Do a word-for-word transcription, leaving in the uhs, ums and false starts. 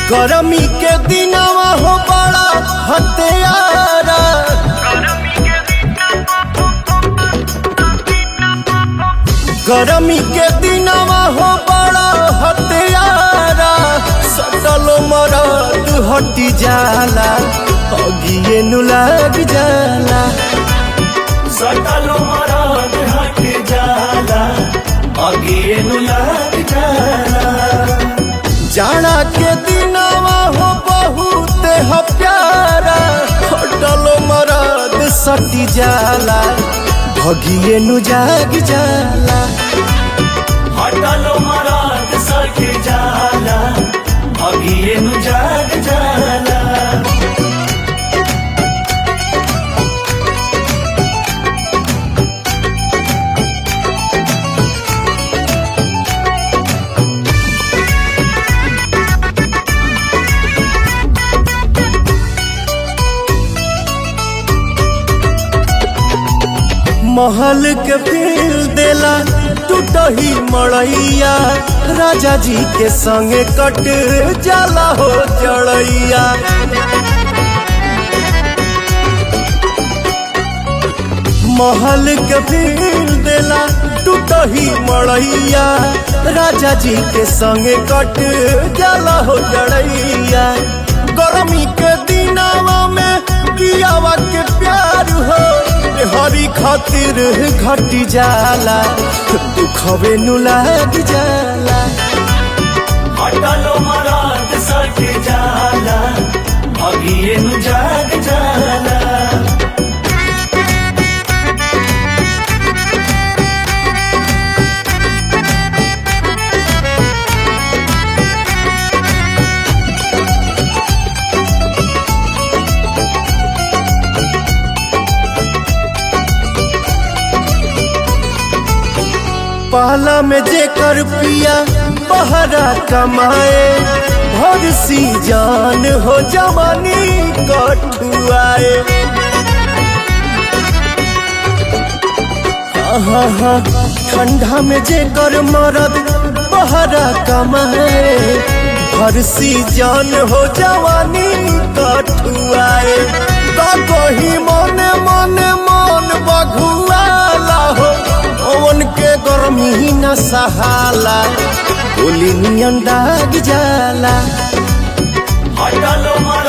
गरमी के दिनवा हो बड़ा हत्यारा, गरमी के दिनवा हो बड़ा हत्यारा। सटल मरद हटी जाला अगिए नु लग जाला, सटल मरद हटी जाला अगिए नु लग जाला। जाना के दिनवा हो बहुत ह प्यारा, हटल मरद सटी जाला भगिए नु जाग जाला, हटल मरद सटी जाला भगिए नु जाग जाला। महल के फील देला टूटही मड़ैया, राजा जी के संगे कट जाला हो जड़ैया। महल के फील देला टूटही मड़ैया, राजा जी के संगे कट जाला हो जड़ैया। गर्मी के दिनवा में पियावा के प्यार हो, हरी खातिर घटी जाला दुखवे नु लग जाला। हटल मरद सटी जाला भगिए नु जाग जाला। पहला में जेकर पिया बहरा कमाए, भर सी जान हो जवानी कठुआए। हाँ हाँ ठंडा में जेकर मरद बहरा कमाए, भर सी जान हो जवानी कठुआए। तो कही मने मने मन बघुआला हो, ओवन के गर्मी न सहाला गोली नियन दाग जाला। हटल